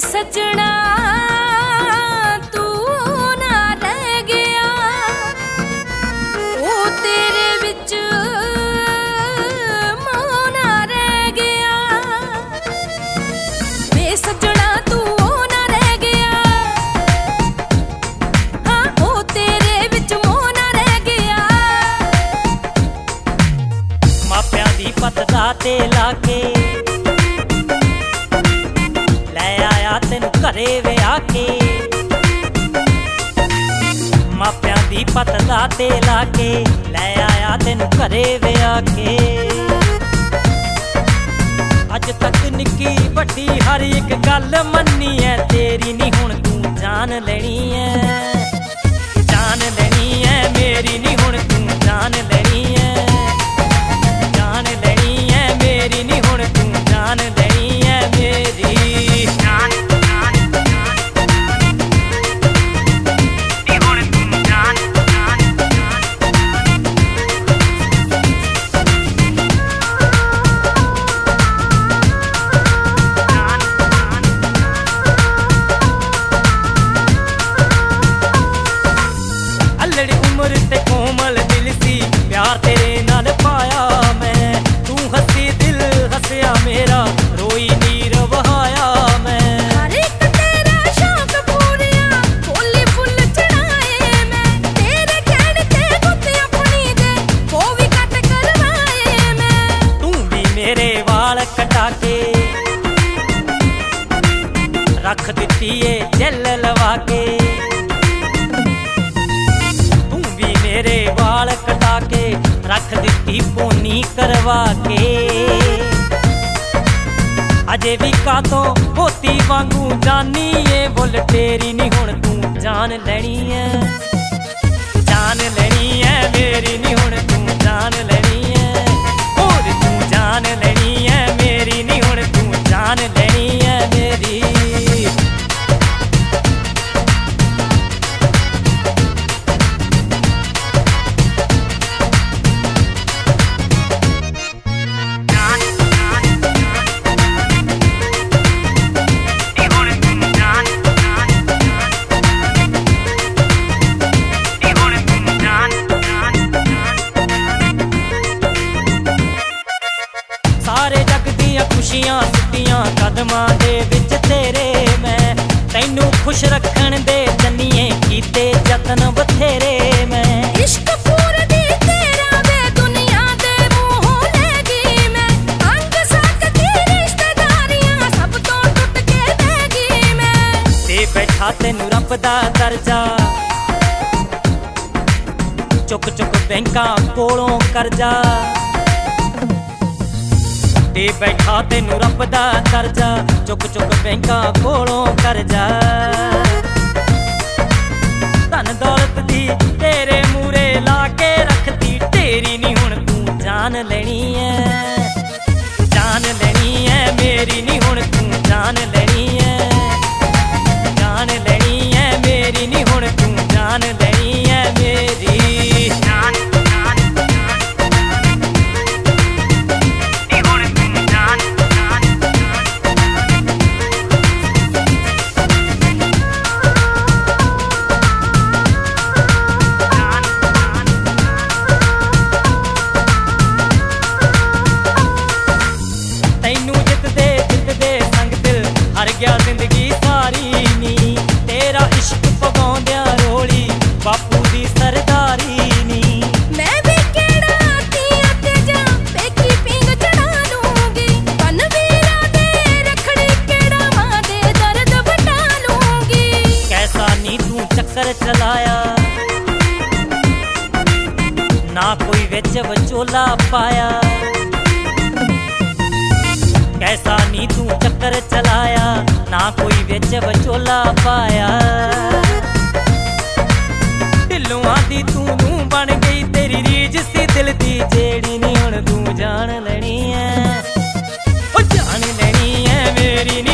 सजना तू ना रह गया, ओ तेरे विच मोह ना रह गया। वे सजना तू ना रह गया, हाँ ओ तेरे विच मोह ना रह गया। मापियां दी पत दा ते लाके तेन घरे विआह के, मापियां दी पत दा ते लाके लै आया तेन घरे विआह के। अज तक निक्की वड्डी हर एक गल मन्नी है तेरी, नी हुण तू जान लेनी है, जान लेनी है मेरी, नी हुण तू जान लेनी है, जान लेनी है मेरी, नी हुण तू जान लेनी है मेरी। उम्र ते कोमल दिल सी प्यार तेरे नाल पाया मैं, तू हसी दिल हसया मेरा रोई नीर बहाया मैं। हर एक तेरा शौक पूरिया फुल्ली फुल चढ़ाए मैं, तेरे कहने ते गुत अपनी दे वो भी कट करवाए मैं। तू भी मेरे वाल कटा के रख दिती है जेल लवा के, मेरे वाल कटा के रख दिती पोनी करवा के। अजे भी कातों मोती वांगू जानी है बोल तेरी, नी हुण तू जान लेनी है, जान लेनी है मेरी, नी हुण तू जान लेनी है, और तू जान लेनी है मेरी, नी हुण तू जान लेनी है मेरी। सारे जग दियां खुशियां सुटियां कदमां दे विच तेरे, मैं तैनू खुश रखण दे जन्निए कीते जतन बथेरे मैं। इश्क पूरा दी तेरा वे दुनिया दे मुंहों ले गई मैं, अंग साथ दी रिश्तेदारियां सब तो टुट के रह गई मैं। ते बैठा तेनू रब दा दर्जा चुक चुक बैंकां कोलों करजा, ते बैठा तेनू रब दा दर्जा चुक चुक बैंकां कोलों करजा। धन दौलत दी तेरे मूरे ला के रखती तेरी, नी हुण तू जान लेनी है, जान लेनी है मेरी, नी हुण तू जान लेनी है, जान लेनी है मेरी, नी हुण तू जान लेनी है मेरी। हर गया जिंदगी सारी नी तेरा इश्क पवाउंदियां रोली बापू दी सरदारी नी। मैं भी केड़ा आतियां ते जा पेकी पिंग चढ़ा लूंगी, पनवीरा दे रखड़ी केड़ा मां दे दर्द बता लूंगी। कैसा नी तू चक्कर चलाया ना कोई विच विचोला पाया, कैसा नी तू चक्कर चलाया ना कोई विच विचोला पाया। दिलों दी तू बन गई तेरी रीज सी दिल दी जेड़ी, नी हुण तू जान लेनी है, ओ जान लेनी है मेरी।